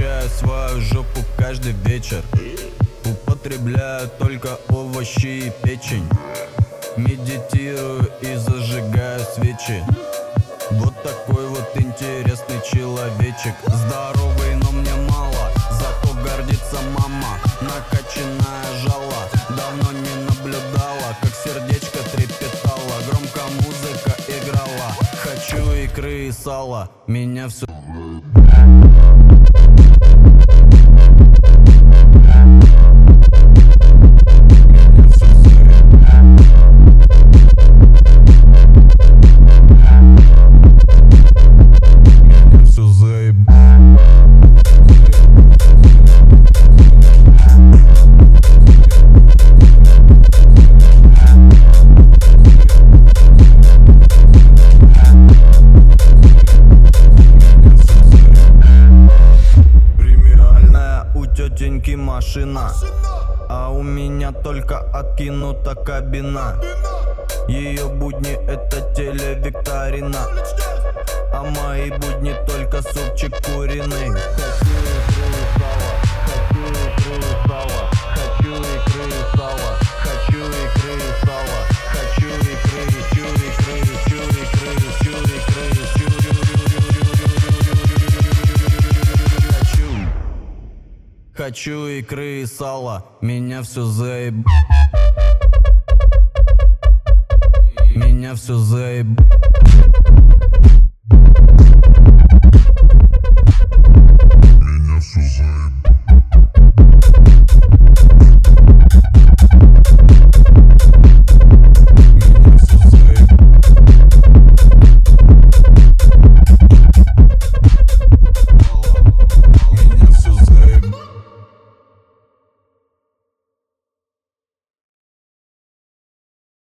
Качаю свою жопу каждый вечер. Употребляю только овощи и печень. Медитирую и зажигаю свечи. Вот такой вот интересный человечек. Здоровый, но мне мало, зато гордится мама. Накачанная жала, давно не наблюдала, как сердечко трепетало. Громко музыка играла. Хочу икры и сала, меня все... Тетеньки машина, а у меня только откинута кабина. Ее будни это телевикторина, а мои будни только супчик куриный. Хочу икры и сала, хочу икры и сала, хочу икры и сала, хочу икры, чу икры, чу икры, чу икры. Хочу икры и сала, меня все заеб... Меня все заеб...